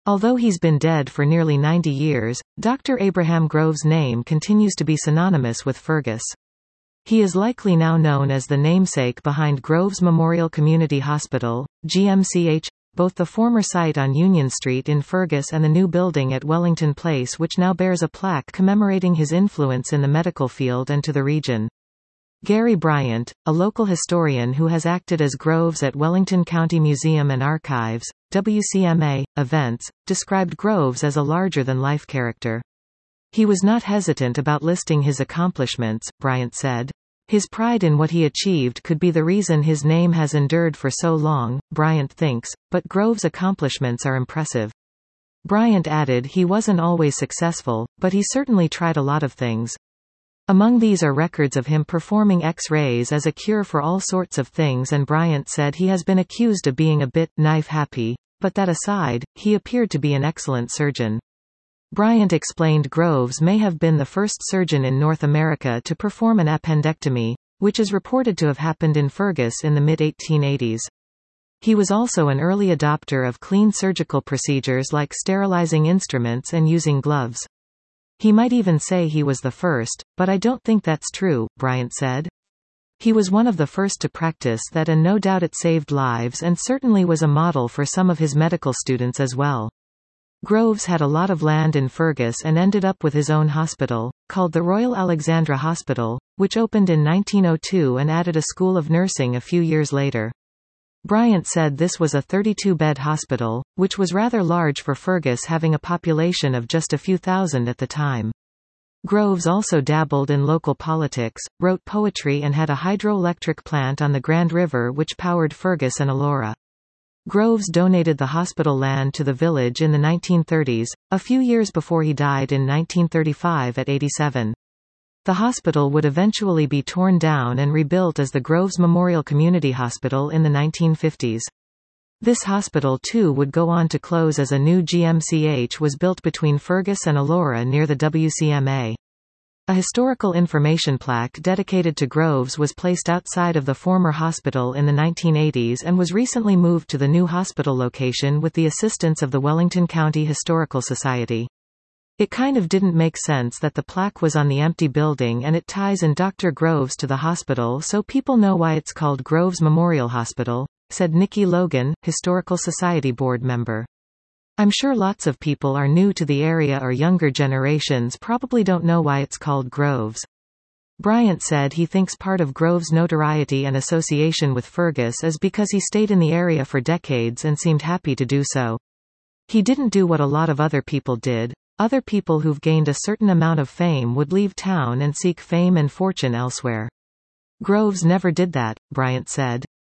Although he's been dead for nearly 90 years, Dr. Abraham Groves' name continues to be synonymous with Fergus. He is likely now known as the namesake behind Groves Memorial Community Hospital, GMCH, both the former site on Union Street in Fergus and the new building at Wellington Place, which now bears a plaque commemorating his influence in the medical field and to the region. Gary Bryant, a local historian who has acted as Groves at Wellington County Museum and Archives, WCMA, events, described Groves as a larger-than-life character. He was not hesitant about listing his accomplishments, Bryant said. His pride in what he achieved could be the reason his name has endured for so long, Bryant thinks, but Groves' accomplishments are impressive. Bryant added he wasn't always successful, but he certainly tried a lot of things. Among these are records of him performing X-rays as a cure for all sorts of things, and Bryant said he has been accused of being a bit knife-happy, but that aside, he appeared to be an excellent surgeon. Bryant explained Groves may have been the first surgeon in North America to perform an appendectomy, which is reported to have happened in Fergus in the mid-1880s. He was also an early adopter of clean surgical procedures like sterilizing instruments and using gloves. He might even say he was the first, but I don't think that's true, Bryant said. He was one of the first to practice that, and no doubt it saved lives and certainly was a model for some of his medical students as well. Groves had a lot of land in Fergus and ended up with his own hospital, called the Royal Alexandra Hospital, which opened in 1902 and added a school of nursing a few years later. Bryant said this was a 32-bed hospital, which was rather large for Fergus, having a population of just a few thousand at the time. Groves also dabbled in local politics, wrote poetry and had a hydroelectric plant on the Grand River which powered Fergus and Elora. Groves donated the hospital land to the village in the 1930s, a few years before he died in 1935 at 87. The hospital would eventually be torn down and rebuilt as the Groves Memorial Community Hospital in the 1950s. This hospital too would go on to close as a new GMCH was built between Fergus and Elora near the WCMA. A historical information plaque dedicated to Groves was placed outside of the former hospital in the 1980s and was recently moved to the new hospital location with the assistance of the Wellington County Historical Society. It kind of didn't make sense that the plaque was on the empty building, and it ties in Dr. Groves to the hospital, so people know why it's called Groves Memorial Hospital, said Nikki Logan, Historical Society board member. I'm sure lots of people are new to the area or younger generations probably don't know why it's called Groves. Bryant said he thinks part of Groves' notoriety and association with Fergus is because he stayed in the area for decades and seemed happy to do so. He didn't do what a lot of other people did. Other people who've gained a certain amount of fame would leave town and seek fame and fortune elsewhere. Groves never did that, Bryant said.